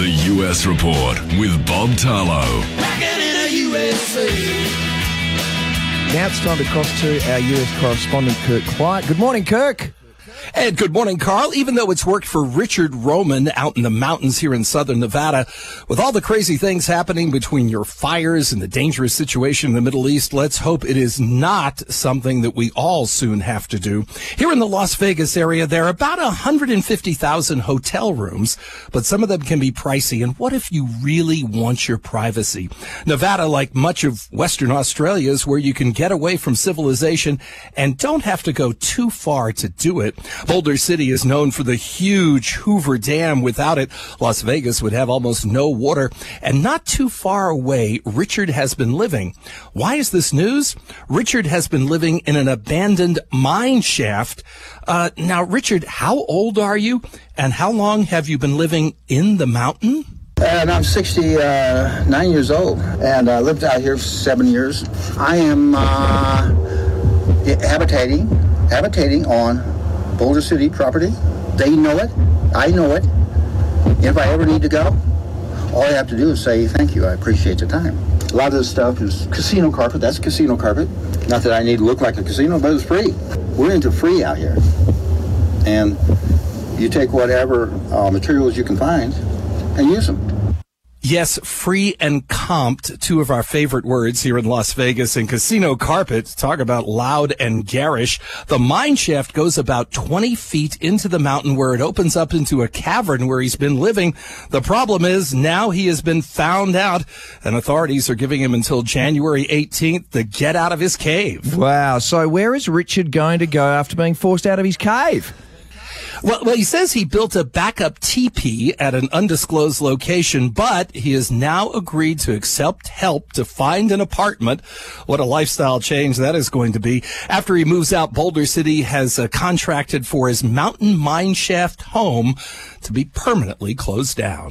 The U.S. Report with Bob Tarlow. Now it's time to cross to our US correspondent, Kirk Clyde. Good morning, Kirk. And good morning, Carl. Even though it's worked for Richard Roman out in the mountains here in southern Nevada, with all the crazy things happening between your fires and the dangerous situation in the Middle East, let's hope it is not something that we all soon have to do. Here in the Las Vegas area, there are about 150,000 hotel rooms, but some of them can be pricey. And what if you really want your privacy? Nevada, like much of Western Australia, is where you can get away from civilization and don't have to go too far to do it. Boulder City is known for the huge Hoover Dam. Without it, Las Vegas would have almost no water. And not too far away, Richard has been living. Why is this news? Richard has been living in an abandoned mine shaft. Now, Richard, how old are you? And how long have you been living in the mountain? And I'm 69 years old, and I lived out here for 7 years. I am habitating on Boulder City property. They know it. I know it. If I ever need to go, all I have to do is say thank you. I appreciate the time. A lot of this stuff is casino carpet. That's casino carpet. Not that I need to look like a casino, but it's free. We're into free out here. And you take whatever materials you can find and use them. Yes, free and comped, two of our favorite words here in Las Vegas. And casino carpet, talk about loud and garish. The mine shaft goes about 20 feet into the mountain where it opens up into a cavern where he's been living. The problem is now he has been found out, and authorities are giving him until January 18th to get out of his cave. Wow. So where is Richard going to go after being forced out of his cave? Well, he says he built a backup teepee at an undisclosed location, but he has now agreed to accept help to find an apartment. What a lifestyle change that is going to be. After he moves out, Boulder City has contracted for his mountain mine shaft home to be permanently closed down.